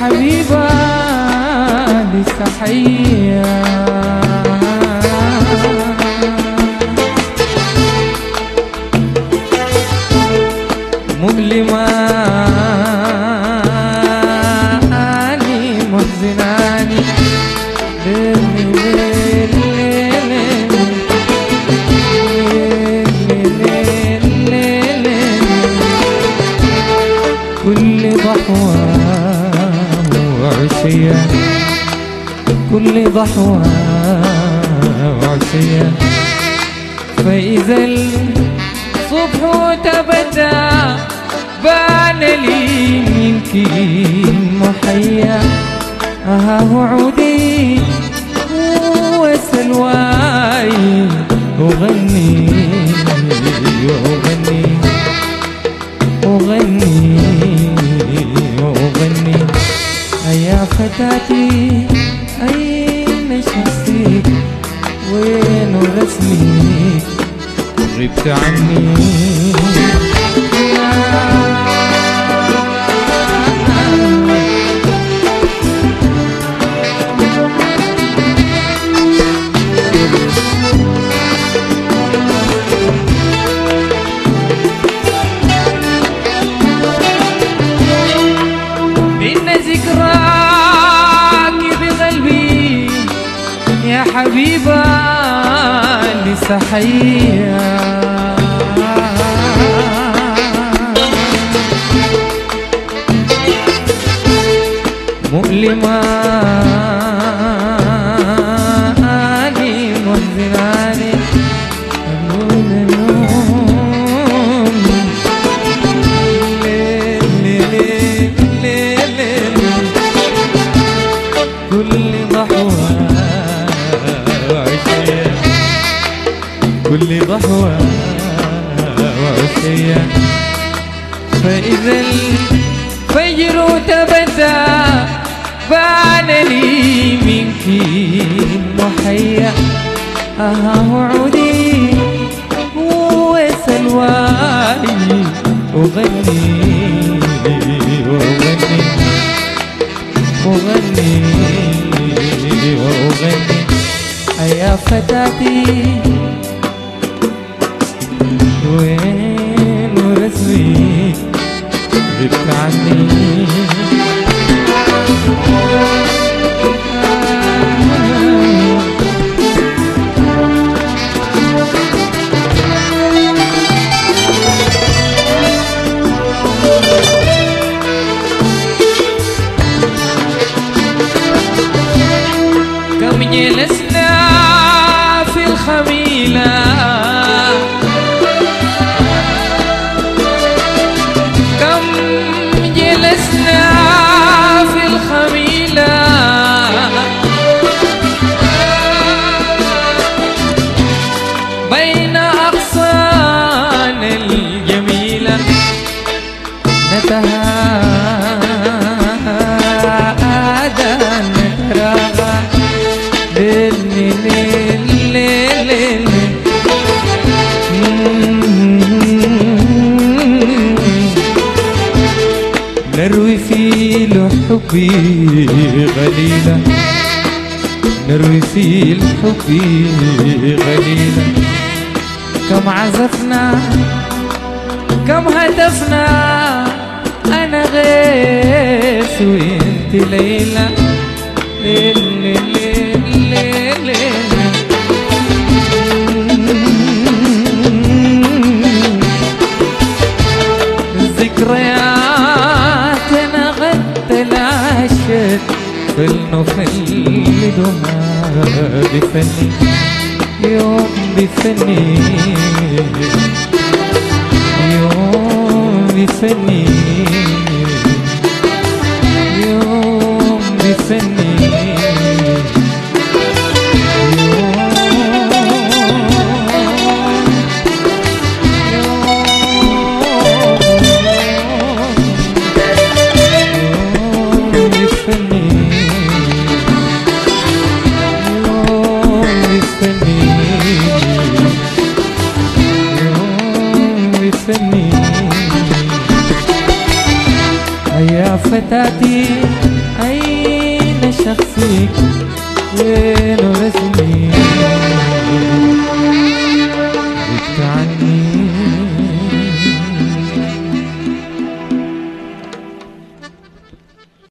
حبيبة لسه حية مؤلمة محزناني كل ضحوة وعشية كل ضحوة وعشية فإذا الصبح تبدى بان لي منك محيا وعودي وسلواي أغني وأغني أغني وأغني يا فتاتي أين شمسك وين رسمك غبت عني يا حبيبة لسه حية مؤلمة محزناني كل ضحوة كل ضحوة وعشية فإذا الفجر تبدى بان لي منك محيا وعودي وسلواي أغني وأغني أغني وأغني يا فتاتي وين رسمي غبت عني كم جلسنا في الخميلة في الخميلة بين أغصان الجميلة نتهادى نتراغى نروي في الحب غليلة نروي في الحب غليلة كم عزفنا كم هتفنا أنا غيث وإنت ليلى ذكرياتنا غد تلاشت فلنخلدها بفني يوم بفني يوم بفني يوم بفني يا فتاتي أين شخصك؟ وين رسمك؟